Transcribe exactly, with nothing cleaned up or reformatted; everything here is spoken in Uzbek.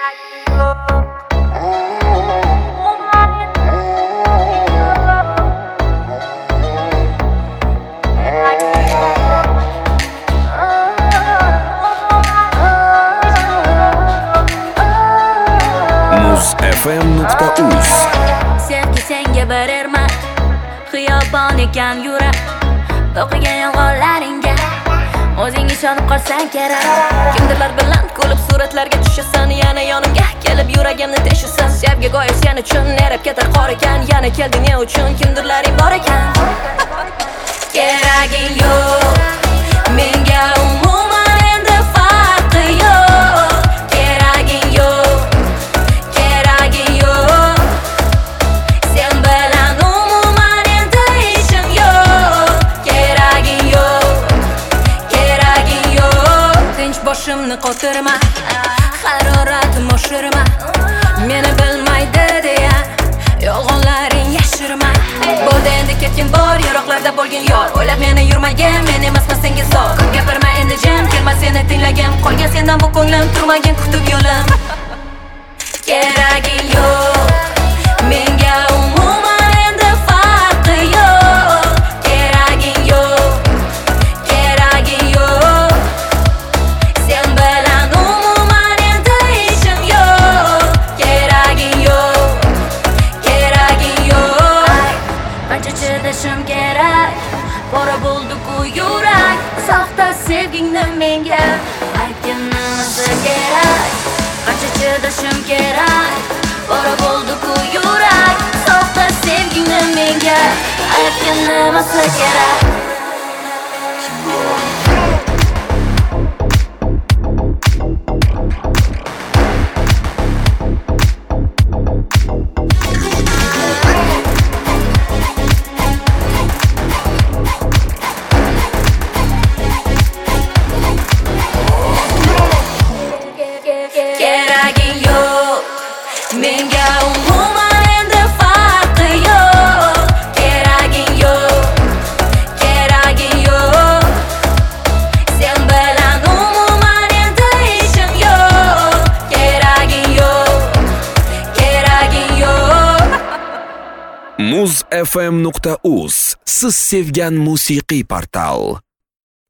muz f m nuqta uz Sevgi senga bererman, xiyobon ekan yurak, to'qigan yolg'onlaringga o'zing ishonib qolsang kerak. Kimdirlar bilan kulib suratlarga tushasan, yana yonimga kelib yuragimni teshasan. Sevgi go'yo sen uchun erib ketar qor ekan, yana kelding ne uchun, kimdirlaring bor ekan. Keraging yo'q menga umuman endi farqi yo'q. Keraging yo'q, keraging yo'q, sen bilan umuman endi ishim yo'q. Keraging yo'q, keraging yo'q, tinch boshimni qotirma, haroratim oshirma, meni bilmaydi deya yolg'onlaring yashirma. Bo'ldi endi ketgin bor, yiroqlarda bo'lgin yor, o'ylab meni yurmagin, men emasman senga zor. Ko'p gapirma endi jim, kelma seni tinglagim, qolgan sendan bu ko'nglim, turmagin kutib yo'lim. Keraging yo'q menga umuman endi farqi yo'q. Keraging yo'q, keraging yo'q, sen bilan umuman endi ishim yo'q. Keraging yo'q, keraging yo'q, qancha chidashim kerak, bora bo'ldi-ku yurak, soxta sevgingni menga aytgin nimasi kerak. Qancha chidashim kerak, bora bo'ldi-ku yurak, soxta sevgingni menga aytgin nimasi kerak. Keraging yo'q menga umuman endi farqi yo'q. Keraging yo'q, keraging yo'q, sen bilan umuman endi ishim yo'q. Keraging yo'q, keraging yo'q. muz f m nuqta uz siz sevgan musiqiy portal.